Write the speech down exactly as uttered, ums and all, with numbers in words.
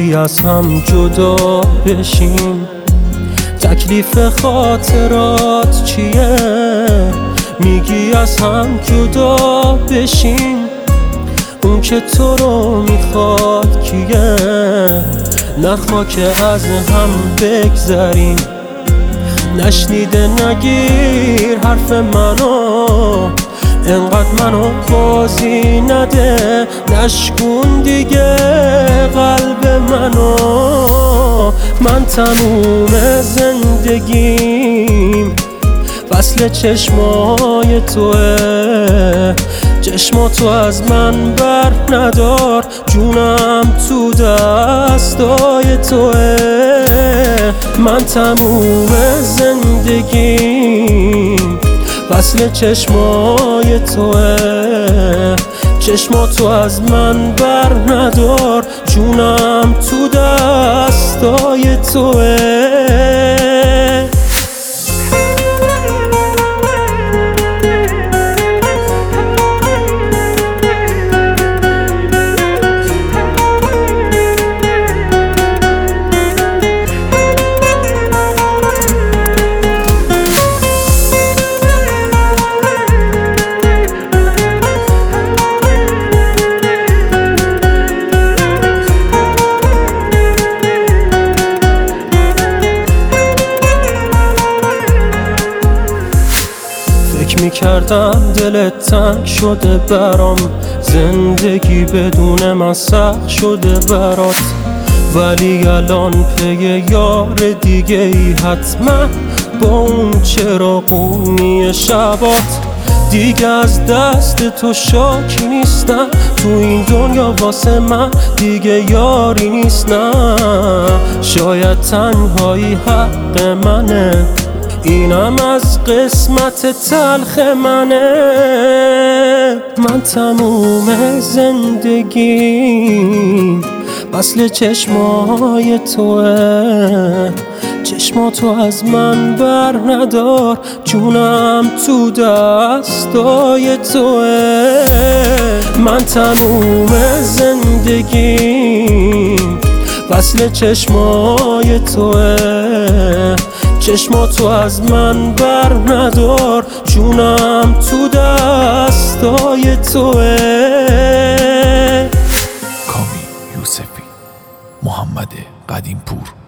میگی از هم جدا بشیم، تکلیف خاطرات چیه؟ میگی از هم جدا بشیم، اون که تو رو میخواد کیه؟ نخوا که از هم بگذریم، نشنیده نگیر حرف منو، انقدر منو بازی نده، نشکن دیگه قلب منو. من تموم زندگیم وصل چشمای توه، چشماتو از من بر ندار، جونم تو دستای توه. من تموم زندگیم وصل چشمای توه، چشماتو از من بر ندار، جونم تو دستای توه. فکر میکردم دلت تنگ شده برام، زندگی بدون من سخت شده برات، ولی الان پی یار دیگه ای حتما با اون چراغونی شبات. دیگه از دست تو شاکی نیستم، تو این دنیا واسه من دیگه یاری نیست. نه شاید تنهایی حق منه، اینم از قسمت تلخ منه. من تموم زندگیم وصل چشمای توه، چشماتو از من بر ندار، جونم تو دستای توه. من تموم زندگیم وصل چشمای توه، چشماتو از من بر ندار، جونم تو دستای توه. کامی یوسفی، محمد قدیم پور.